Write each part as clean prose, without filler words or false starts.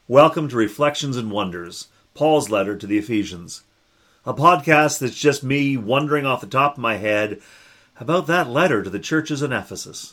Welcome to Reflections and Wonders, Paul's letter to the Ephesians, a podcast that's just me wondering off the top of my head about that letter to the churches in Ephesus.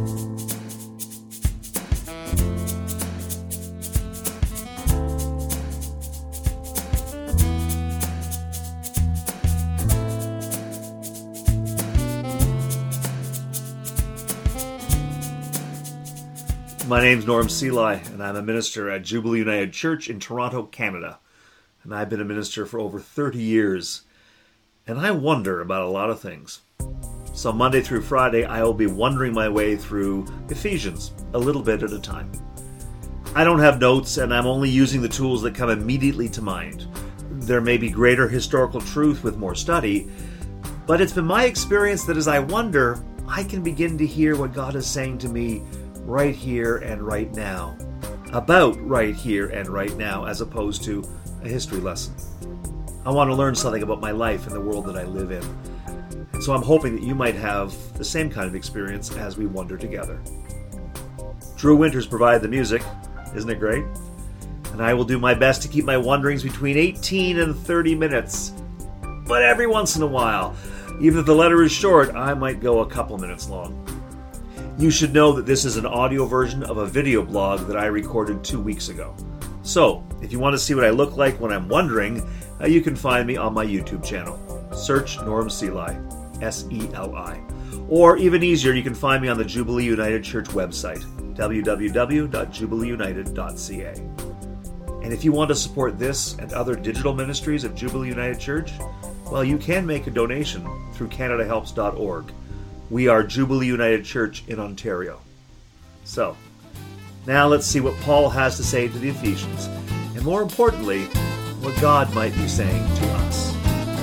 My name's Norm Seelye, and I'm a minister at Jubilee United Church in Toronto, Canada. And I've been a minister for over 30 years. And I wonder about a lot of things. So Monday through Friday, I will be wondering my way through Ephesians, a little bit at a time. I don't have notes, and I'm only using the tools that come immediately to mind. There may be greater historical truth with more study, but it's been my experience that as I wonder, I can begin to hear what God is saying to me right here and right now, about right here and right now, as opposed to a history lesson. I want to learn something about my life and the world that I live in. And so I'm hoping that you might have the same kind of experience as we wonder together. Drew Winters provided the music. Isn't it great? And I will do my best to keep my wonderings between 18 and 30 minutes. But every once in a while, even if the letter is short, I might go a couple minutes long. You should know that this is an audio version of a video blog that I recorded 2 weeks ago. So, if you want to see what I look like when I'm wondering, you can find me on my YouTube channel. Search Norm Seelye, S-E-L-I. Or even easier, you can find me on the Jubilee United Church website, www.jubileeunited.ca. And if you want to support this and other digital ministries of Jubilee United Church, well, you can make a donation through CanadaHelps.org. We are Jubilee United Church in Ontario. So, now let's see what Paul has to say to the Ephesians, and more importantly, what God might be saying to us.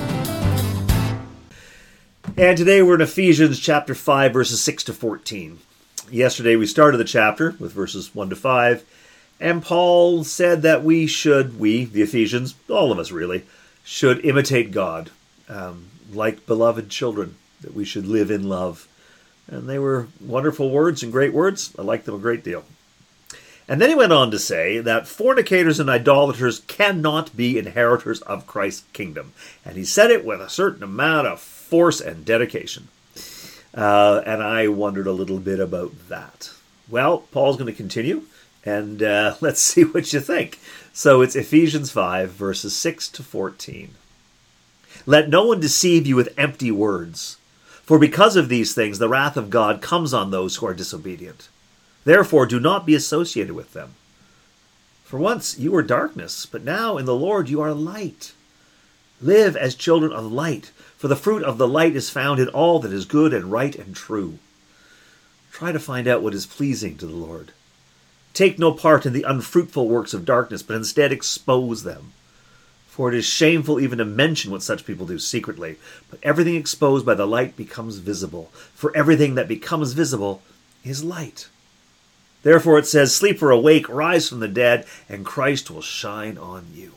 And today we're in Ephesians chapter 5, verses 6 to 14. Yesterday we started the chapter with verses 1 to 5, and Paul said that we, the Ephesians, all of us really, should imitate God, like beloved children, that we should live in love. And they were wonderful words and great words. I like them a great deal. And then he went on to say that fornicators and idolaters cannot be inheritors of Christ's kingdom. And he said it with a certain amount of force and dedication. And I wondered a little bit about that. Well, Paul's going to continue, and let's see what you think. So it's Ephesians 5, verses 6 to 14. Let no one deceive you with empty words. For because of these things, the wrath of God comes on those who are disobedient. Therefore, do not be associated with them. For once you were darkness, but now in the Lord you are light. Live as children of light, for the fruit of the light is found in all that is good and right and true. Try to find out what is pleasing to the Lord. Take no part in the unfruitful works of darkness, but instead expose them. For it is shameful even to mention what such people do secretly. But everything exposed by the light becomes visible. For everything that becomes visible is light. Therefore it says, sleep or awake, rise from the dead, and Christ will shine on you.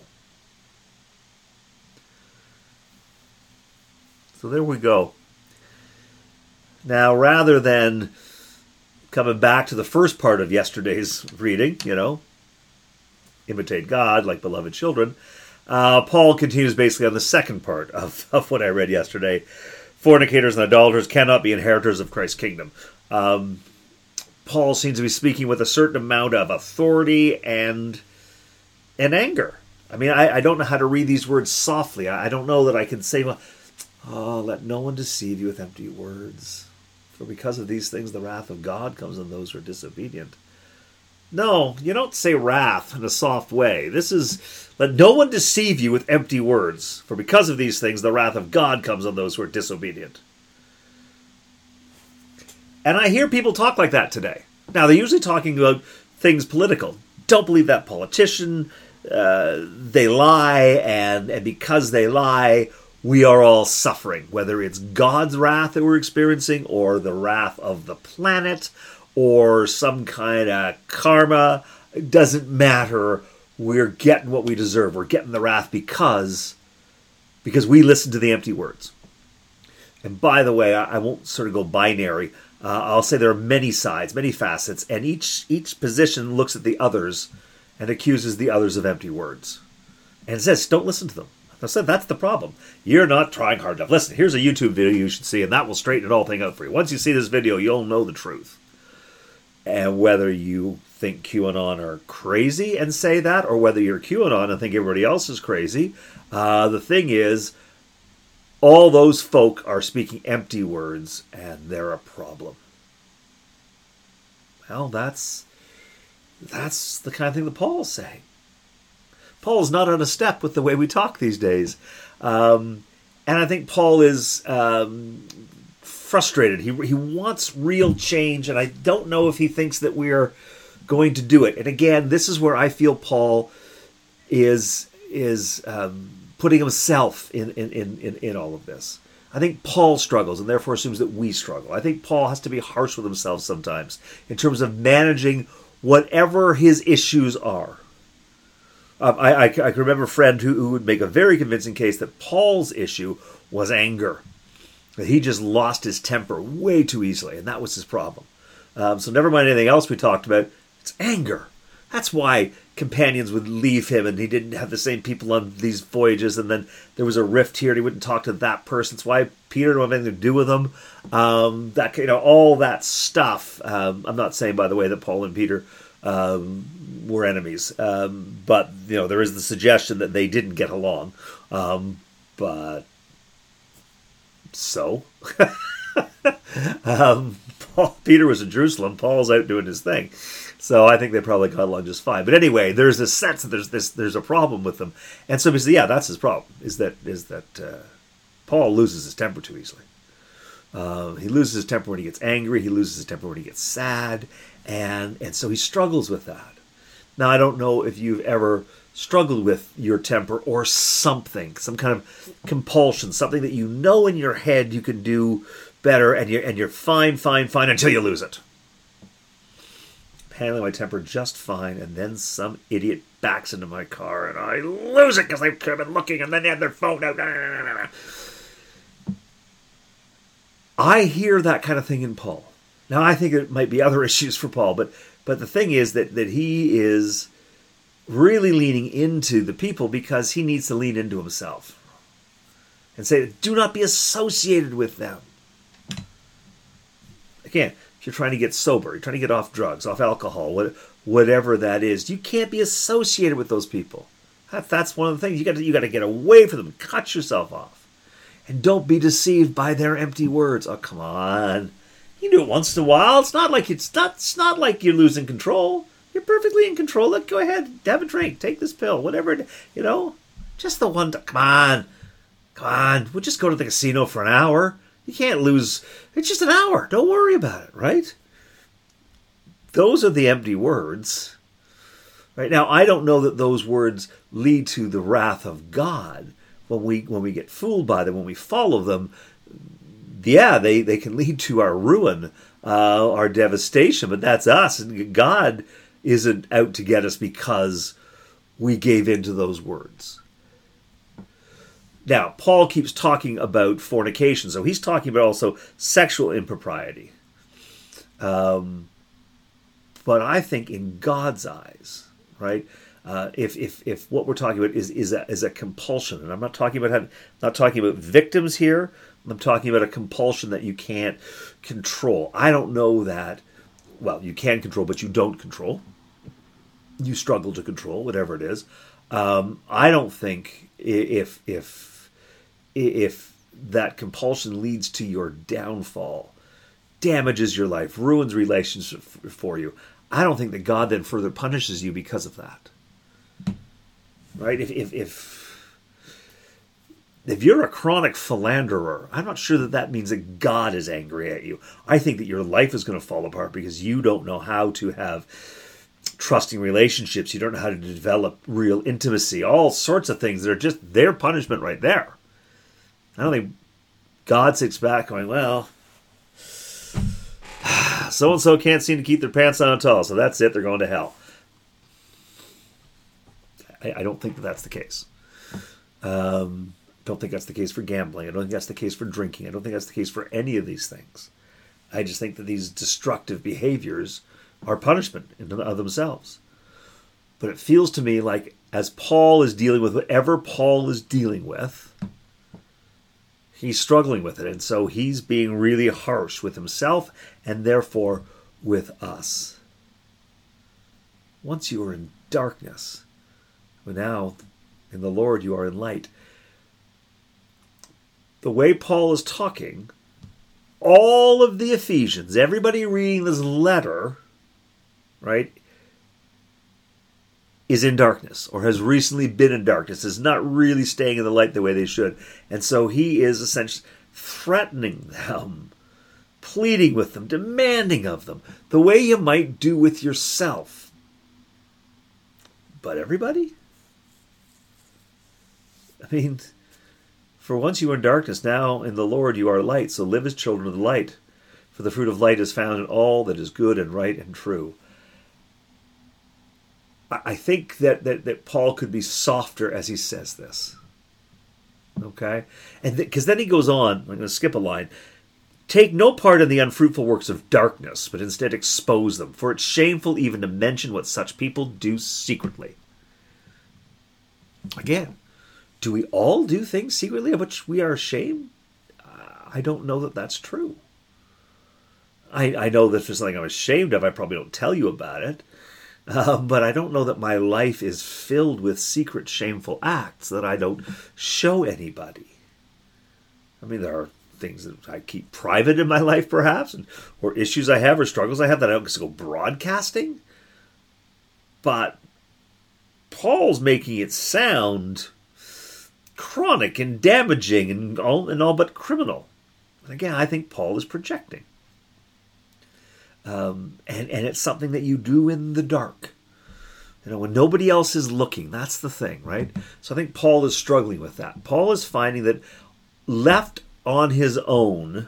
So there we go. Now, rather than coming back to the first part of yesterday's reading, imitate God like beloved children, Paul continues basically on the second part of what I read yesterday. Fornicators and idolaters cannot be inheritors of Christ's kingdom. Paul seems to be speaking with a certain amount of authority and anger. I mean, I don't know how to read these words softly. I don't know that I can say, let no one deceive you with empty words. For because of these things, the wrath of God comes on those who are disobedient. No, you don't say wrath in a soft way. This is, let no one deceive you with empty words. For because of these things, the wrath of God comes on those who are disobedient. And I hear people talk like that today. Now, they're usually talking about things political. Don't believe that politician. They lie, and because they lie, we are all suffering. Whether it's God's wrath that we're experiencing, or the wrath of the planet, or some kind of karma, it doesn't matter. We're getting what we deserve. We're getting the wrath because we listen to the empty words. And by the way, I won't sort of go binary. I'll say there are many sides, many facets, and each position looks at the others and accuses the others of empty words. And says, don't listen to them. I said, that's the problem. You're not trying hard enough. Listen, here's a YouTube video you should see, and that will straighten it all thing out for you. Once you see this video, you'll know the truth. And whether you think QAnon are crazy and say that, or whether you're QAnon and think everybody else is crazy, the thing is, all those folk are speaking empty words, and they're a problem. Well, that's the kind of thing that Paul's saying. Paul's not on a step with the way we talk these days. And I think Paul is frustrated. He wants real change, and I don't know if he thinks that we're going to do it. And again, this is where I feel Paul is putting himself in all of this. I think Paul struggles and therefore assumes that we struggle. I think Paul has to be harsh with himself sometimes in terms of managing whatever his issues are. I can remember a friend who would make a very convincing case that Paul's issue was anger. That he just lost his temper way too easily, and that was his problem. So never mind anything else we talked about, it's anger. That's why companions would leave him, and he didn't have the same people on these voyages, and then there was a rift here, and he wouldn't talk to that person. It's why Peter didn't have anything to do with him. All that stuff. I'm not saying, by the way, that Paul and Peter were enemies, but there is the suggestion that they didn't get along. But so Peter was in Jerusalem, Paul's out doing his thing, so I think they probably got along just fine. But anyway, there's this sense that there's a problem with them, and so basically, that's his problem, is that Paul loses his temper too easily. He loses his temper when he gets angry. He loses his temper when he gets sad, and so he struggles with that. Now, I don't know if you've ever struggled with your temper or something, some kind of compulsion, something that you know in your head you can do better, and you're fine until you lose it. Handling my temper just fine, and then some idiot backs into my car, and I lose it because they've been looking, and then they have their phone out. I hear that kind of thing in Paul. Now, I think it might be other issues for Paul, but the thing is that he is really leaning into the people because he needs to lean into himself and say, do not be associated with them. Again, if you're trying to get sober, you're trying to get off drugs, off alcohol, whatever that is, you can't be associated with those people. That's one of the things. You got to get away from them, cut yourself off. And don't be deceived by their empty words. Oh, come on. You do it once in a while. It's not like you're losing control. You're perfectly in control. Go ahead, have a drink, take this pill, whatever. Just the one. Come on. We'll just go to the casino for an hour. You can't lose. It's just an hour. Don't worry about it, right? Those are the empty words. Right now, I don't know that those words lead to the wrath of God. When we get fooled by them, when we follow them, they can lead to our ruin, our devastation, but that's us. And God isn't out to get us because we gave in to those words. Now, Paul keeps talking about fornication, so he's talking about also sexual impropriety. But I think in God's eyes, right? If what we're talking about is a compulsion, and I'm not talking about victims here. I'm talking about a compulsion that you can't control. I don't know that. Well, you can control, but you don't control. You struggle to control whatever it is. I don't think if that compulsion leads to your downfall, damages your life, ruins relationships for you, I don't think that God then further punishes you because of that. Right? If you're a chronic philanderer, I'm not sure that means that God is angry at you. I think that your life is going to fall apart because you don't know how to have trusting relationships. You don't know how to develop real intimacy. All sorts of things that are just their punishment right there. I don't think God sits back going, well, so-and-so can't seem to keep their pants on at all, so that's it, they're going to hell. I don't think that's the case. Don't think that's the case for gambling. I don't think that's the case for drinking. I don't think that's the case for any of these things. I just think that these destructive behaviors are punishment in of themselves. But it feels to me like as Paul is dealing with whatever Paul is dealing with, he's struggling with it. And so he's being really harsh with himself and therefore with us. Once you are in darkness, but now in the Lord you are in light. The way Paul is talking, all of the Ephesians, everybody reading this letter, right, is in darkness or has recently been in darkness, is not really staying in the light the way they should. And so he is essentially threatening them, pleading with them, demanding of them, the way you might do with yourself. But everybody? I mean, for once you were in darkness, now in the Lord you are light, so live as children of the light. For the fruit of light is found in all that is good and right and true. I think that Paul could be softer as he says this. Okay? And because then he goes on, I'm going to skip a line. Take no part in the unfruitful works of darkness, but instead expose them. For it's shameful even to mention what such people do secretly. Again, do we all do things secretly of which we are ashamed? I don't know that that's true. I know that if there's something I'm ashamed of, I probably don't tell you about it. But I don't know that my life is filled with secret, shameful acts that I don't show anybody. I mean, there are things that I keep private in my life, perhaps, or issues I have or struggles I have that I don't go broadcasting. But Paul's making it sound chronic and damaging and all but criminal. And again, I think Paul is projecting. And it's something that you do in the dark. When nobody else is looking, that's the thing, right? So I think Paul is struggling with that. Paul is finding that left on his own,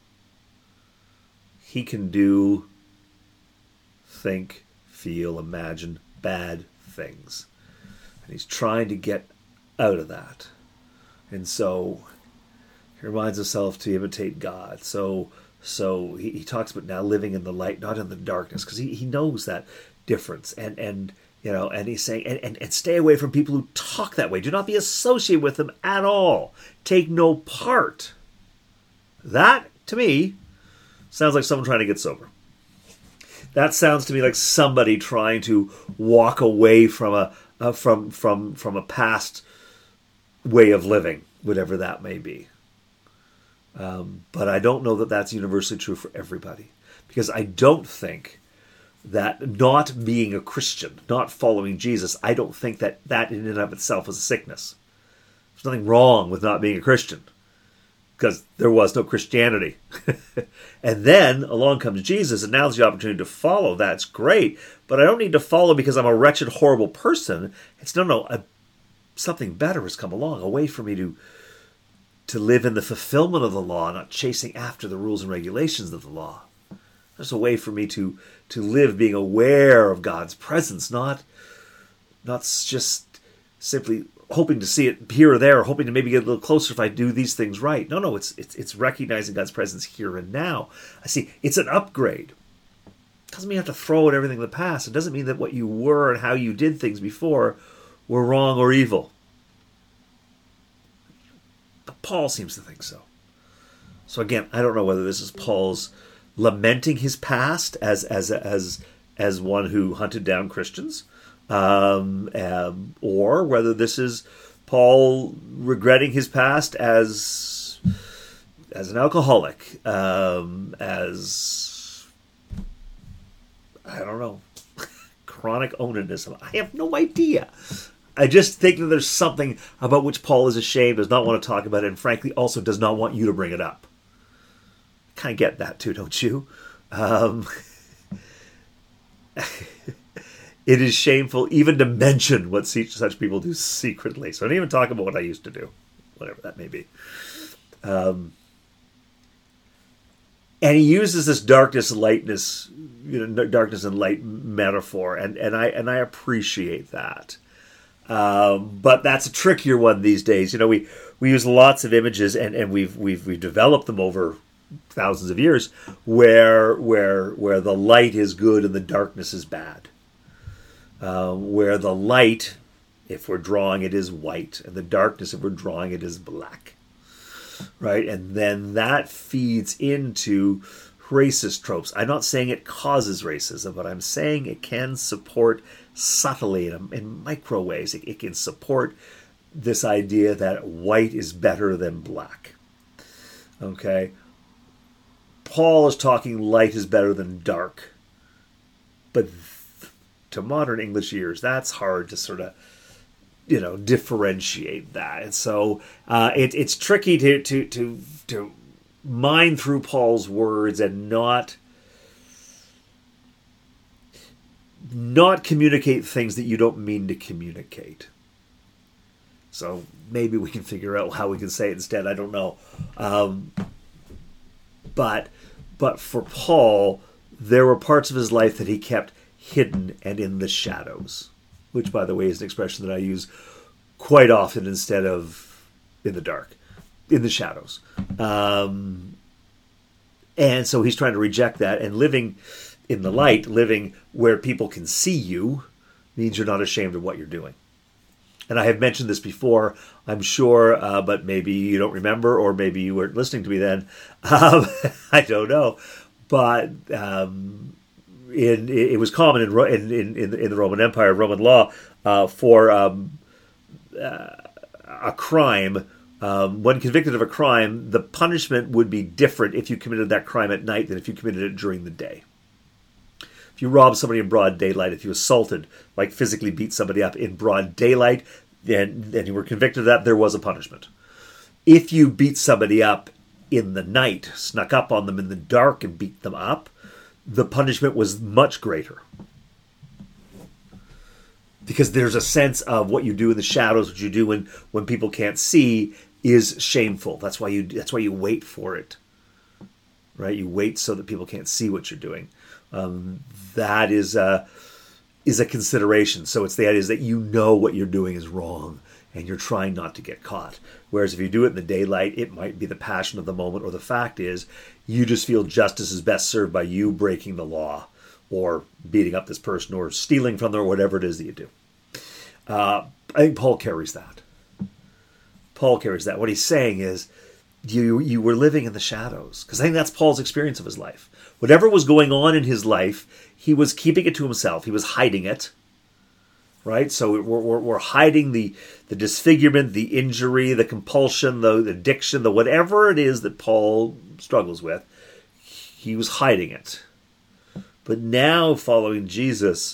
he can do, think, feel, imagine bad things. And he's trying to get out of that. And so he reminds himself to imitate God. So he talks about now living in the light, not in the darkness, because he knows that difference. And he's saying, and stay away from people who talk that way. Do not be associated with them at all. Take no part. That, to me, sounds like someone trying to get sober. That sounds to me like somebody trying to walk away from a past way of living, whatever that may be. But I don't know that that's universally true for everybody. Because I don't think that not being a Christian, not following Jesus, I don't think that in and of itself is a sickness. There's nothing wrong with not being a Christian. Because there was no Christianity. And then along comes Jesus, and now there's the opportunity to follow. That's great. But I don't need to follow because I'm a wretched, horrible person. It's something better has come along, a way for me to live in the fulfillment of the law, not chasing after the rules and regulations of the law. There's a way for me to live being aware of God's presence, not just simply hoping to see it here or there, or hoping to maybe get a little closer if I do these things right. No, it's recognizing God's presence here and now. I see, it's an upgrade. It doesn't mean you have to throw out everything in the past. It doesn't mean that what you were and how you did things before were wrong or evil. But Paul seems to think so. So again, I don't know whether this is Paul's lamenting his past as one who hunted down Christians, or whether this is Paul regretting his past as an alcoholic, as I don't know, chronic onanism. I have no idea. I just think that there's something about which Paul is ashamed, does not want to talk about it, and frankly also does not want you to bring it up. Kind of get that too, don't you? It is shameful even to mention what such people do secretly. So I don't even talk about what I used to do, whatever that may be. And he uses this darkness and lightness, darkness and light metaphor, and I appreciate that. But that's a trickier one these days. We use lots of images, and we've developed them over thousands of years, where the light is good and the darkness is bad. where the light, if we're drawing it, is white, and the darkness, if we're drawing it, is black. Right? And then that feeds into racist tropes. I'm not saying it causes racism, but I'm saying it can support subtly in micro ways. It can support this idea that white is better than black. Okay? Paul is talking light is better than dark. But to modern English ears, that's hard to sort of, differentiate that. And so it's tricky to mine through Paul's words and not communicate things that you don't mean to communicate. So maybe we can figure out how we can say it instead. I don't know. But for Paul, there were parts of his life that he kept hidden and in the shadows, which, by the way, is an expression that I use quite often instead of in the dark, in the shadows. And so he's trying to reject that, and living in the light, living where people can see you, means you're not ashamed of what you're doing. And I have mentioned this before, I'm sure, but maybe you don't remember, or maybe you weren't listening to me then. I don't know. But it was common in the Roman Empire, Roman law, for a crime, when convicted of a crime, the punishment would be different if you committed that crime at night than if you committed it during the day. If you robbed somebody in broad daylight, if you assaulted, like physically beat somebody up in broad daylight, and you were convicted of that, there was a punishment. If you beat somebody up in the night, snuck up on them in the dark and beat them up, the punishment was much greater. Because there's a sense of what you do in the shadows, what you do when people can't see, is shameful. That's why you wait for it, right? You wait so that people can't see what you're doing. That is a consideration. So it's the idea is that you know what you're doing is wrong, and you're trying not to get caught. Whereas if you do it in the daylight, it might be the passion of the moment, or the fact is you just feel justice is best served by you breaking the law, or beating up this person, or stealing from them, or whatever it is that you do. I think Paul carries that. What he's saying is you were living in the shadows. Because I think that's Paul's experience of his life. Whatever was going on in his life, he was keeping it to himself. He was hiding it. Right? So we're hiding the disfigurement, the injury, the compulsion, the addiction, the whatever it is that Paul struggles with. He was hiding it. But now, following Jesus,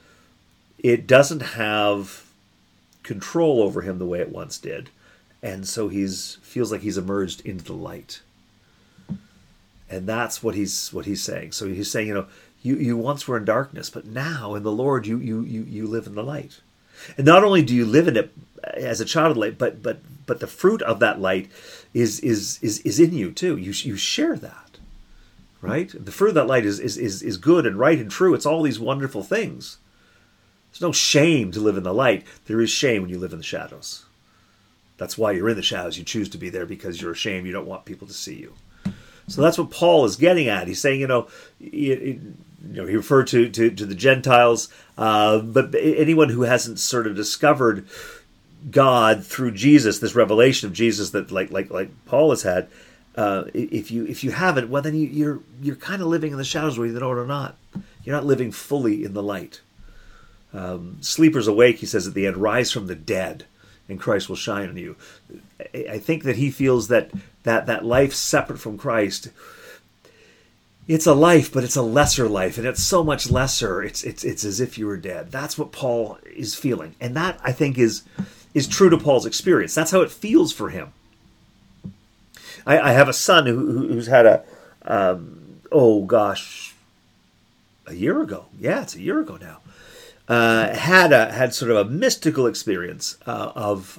it doesn't have control over him the way it once did. And so feels like he's emerged into the light. And that's what he's saying. So he's saying, you once were in darkness, but now in the Lord you live in the light. And not only do you live in it as a child of light, but the fruit of that light is in you too. You share that, right? The fruit of that light is good and right and true. It's all these wonderful things. There's no shame to live in the light. There is shame when you live in the shadows. That's why you're in the shadows. You choose to be there because you're ashamed. You don't want people to see you. So that's what Paul is getting at. He's saying, he referred to the Gentiles, but anyone who hasn't sort of discovered God through Jesus, this revelation of Jesus that like Paul has had, if you haven't, well then you're kind of living in the shadows whether you know it or not. You're not living fully in the light. Sleepers awake, he says at the end, rise from the dead, and Christ will shine on you. I think that he feels that life separate from Christ, it's a life, but it's a lesser life, and it's so much lesser. It's as if you were dead. That's what Paul is feeling, and that I think is true to Paul's experience. That's how it feels for him. I have a son who's had a year ago. Yeah, it's a year ago now. Had sort of a mystical experience of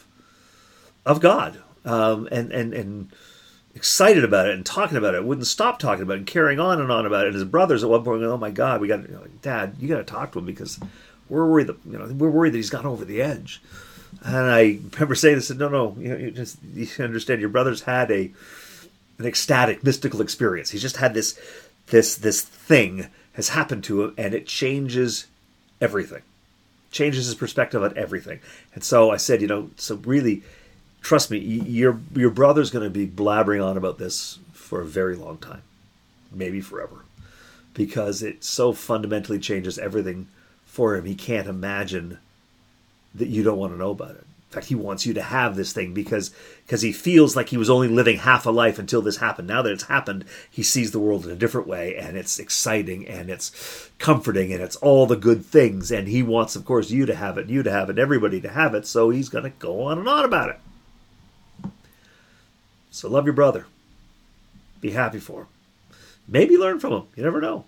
God, and excited about it and talking about it. Wouldn't stop talking about it and carrying on and on about it. And his brothers at one point going, "Oh my God, we got Dad, you got to talk to him because we're worried that he's gone over the edge." And I remember saying this, said, "No, you understand. Your brother's had an ecstatic, mystical experience. He's just had this thing has happened to him, and it changes everything. Changes his perspective on everything. And so I said, so really, trust me, your brother's going to be blabbering on about this for a very long time, maybe forever, because it so fundamentally changes everything for him. He can't imagine that you don't want to know about it. In fact, he wants you to have this thing because he feels like he was only living half a life until this happened. Now that it's happened, he sees the world in a different way, and it's exciting, and it's comforting, and it's all the good things. And he wants, of course, you to have it, everybody to have it, so he's going to go on and on about it. So love your brother. Be happy for him. Maybe learn from him. You never know.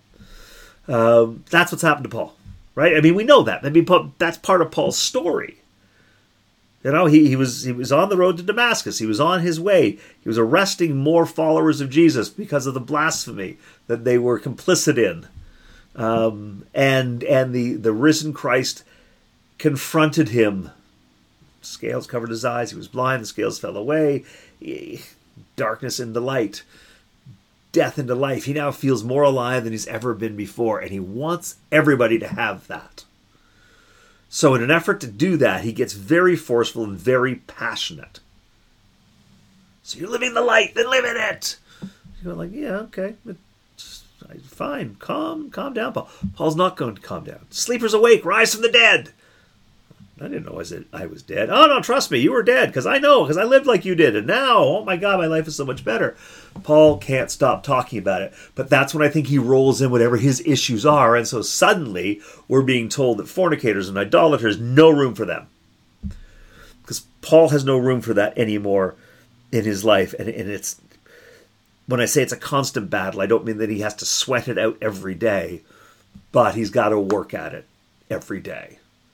That's what's happened to Paul, right? I mean, we know that. That's part of Paul's story. He was on the road to Damascus. He was on his way. He was arresting more followers of Jesus because of the blasphemy that they were complicit in. And the risen Christ confronted him. Scales covered his eyes. He was blind. The scales fell away. Darkness into light. Death into life. He now feels more alive than he's ever been before. And he wants everybody to have that. So in an effort to do that, he gets very forceful and very passionate. So you're living the light, then live in it. You're like, yeah, okay. Fine. Calm down, Paul. Paul's not going to calm down. Sleepers awake, rise from the dead. I didn't know I was dead. Oh, no, trust me, you were dead, because I lived like you did. And now, oh my God, my life is so much better. Paul can't stop talking about it. But that's when I think he rolls in whatever his issues are. And so suddenly we're being told that fornicators and idolaters, no room for them. Because Paul has no room for that anymore in his life. And it's, when I say it's a constant battle, I don't mean that he has to sweat it out every day. But he's got to work at it every day.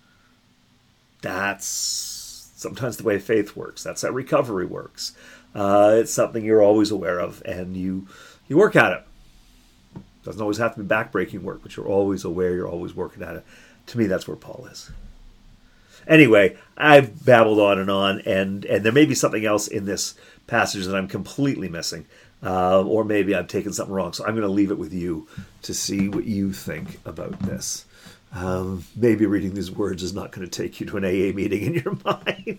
That's sometimes the way faith works. That's how recovery works. It's something you're always aware of, and you work at it. Doesn't always have to be backbreaking work, but you're always aware, you're always working at it. To me, that's where Paul is. Anyway, I've babbled on, and there may be something else in this passage that I'm completely missing, or maybe I've taken something wrong. So I'm going to leave it with you to see what you think about this. Maybe reading these words is not going to take you to an AA meeting in your mind.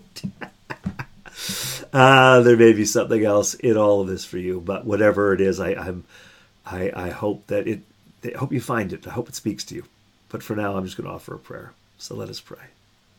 There may be something else in all of this for you, but whatever it is, I hope that I hope you find it. I hope it speaks to you. But for now, I'm just going to offer a prayer. So let us pray.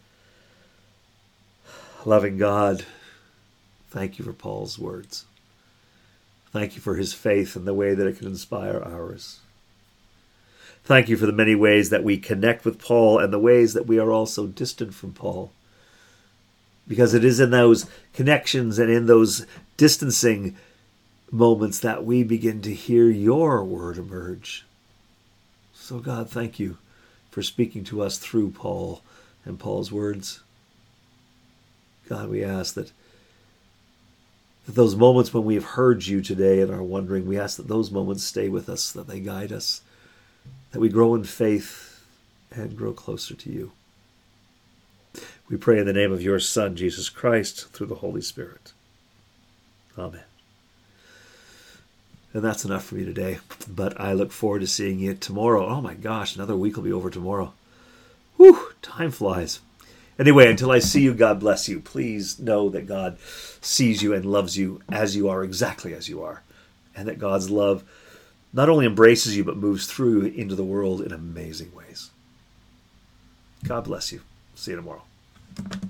Loving God, thank you for Paul's words. Thank you for his faith and the way that it can inspire ours. Thank you for the many ways that we connect with Paul and the ways that we are also distant from Paul. Because it is in those connections and in those distancing moments that we begin to hear your word emerge. So God, thank you for speaking to us through Paul and Paul's words. God, we ask that those moments when we have heard you today and are wondering, we ask that those moments stay with us, that they guide us, that we grow in faith and grow closer to you. We pray in the name of your Son, Jesus Christ, through the Holy Spirit. Amen. And that's enough for me today, but I look forward to seeing you tomorrow. Oh my gosh, another week will be over tomorrow. Whew, time flies. Anyway, until I see you, God bless you. Please know that God sees you and loves you as you are, exactly as you are, and that God's love not only embraces you, but moves through into the world in amazing ways. God bless you. See you tomorrow.